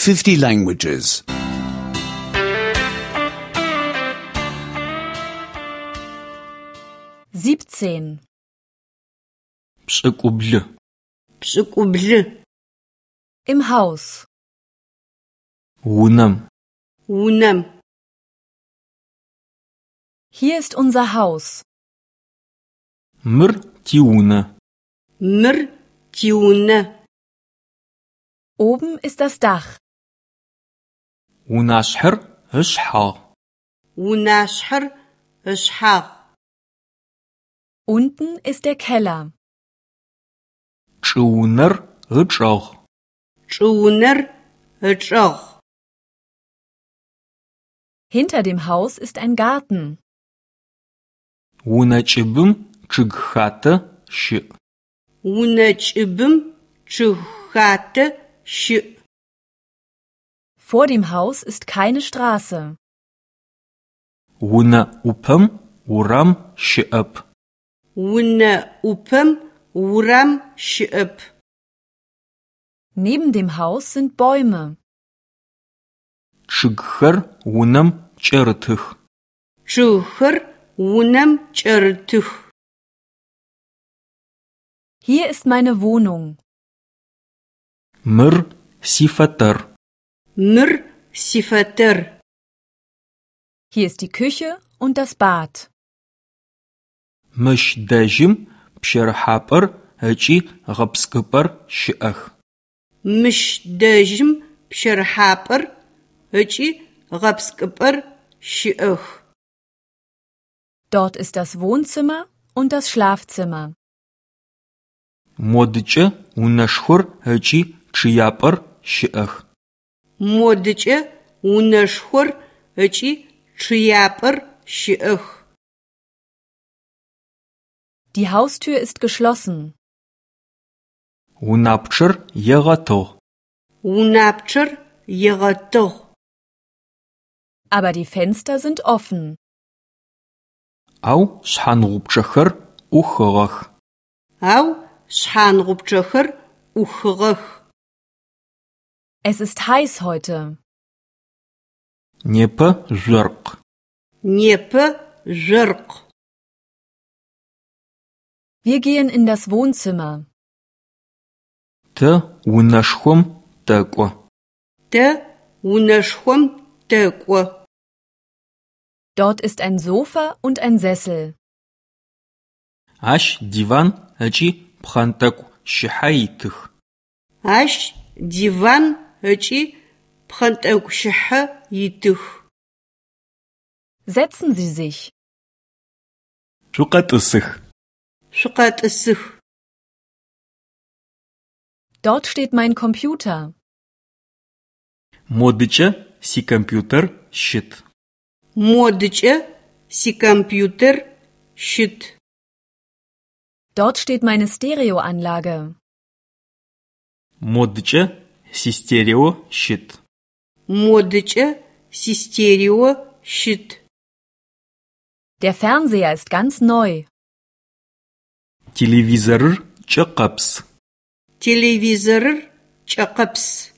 50 languages. 17. Pş'ık'ublı. Pş'ık'ublı. Im Haus. Vunem. Vunem. Hier ist unser Haus. Mır tiune. Mır tiune. Oben ist das Dach. Vunaşhır ışhağ. Vunaşhır ışhağ. Unten ist der Keller. Ç'ıuner ıç'ağ. Ç'ıuner ıç'ağ. Hinter dem Haus ist ein Garten. Vuneç'ıbım ççıgxate şı. Vuneç'ıbım ççıgxate şı. Vor dem Haus ist keine Straße. Vune'upem uram şı'ep. Vune'upem uram şı'ep. Neben dem Haus sind Bäume. Ççıgxer vunem ç'erıtıx. Ççıgxer vunem ç'erıtıx. Hier ist meine Wohnung. Mır sifeter. Mır sifeter. Hier ist die Küche und das Bad. Mış dejım pşerıhap'er ıç'i ğepsk'ıp'er şı'ex. Mış dejım pşerıhap'er ıç'i ğepsk'ıp'er şı'ex. Dort ist das Wohnzimmer und das Schlafzimmer. Modıç'e vuneşxur ıç'i ççıyap'er şı'ex. Modıç'e vuneşxur ıç'i ççıyap'er şı'ex. Die Haustür ist geschlossen. Vunapççır yêğetığ. Vunapççır yêğetığ. Aber die Fenster sind offen. Au şshanğupççexer 'uxığex. Au şshanğupççexer 'uxığex. Es ist heiß heute. Непэ жъоркъ. Непэ жъоркъ. Wir gehen in das Wohnzimmer. Тэ унэшхом тэкӏо. Тэ унэшхом тэкӏо. Dort ist ein Sofa und ein Sessel. Ащ диван ыкӏи пхъэнтӏэкӏу шыхьэ итых. Ащ диван ыкӏи пхъэнтӏэкӏу шыхьэ итых. Setzen Sie sich. Шъукъэтӏысых. Шъукъэтӏысых. Dort steht mein Computer. Модыкӏэ сикомпьютер щыт. Модыкӏэ сикомпьютер щыт. Dort steht meine Stereoanlage. Модыкӏэ систерео щыт. Модыкӏэ систерео щыт. Der Fernseher ist ganz neu. Телевизорыр кӏэкъэпс. Телевизорыр кӏэкъэпс.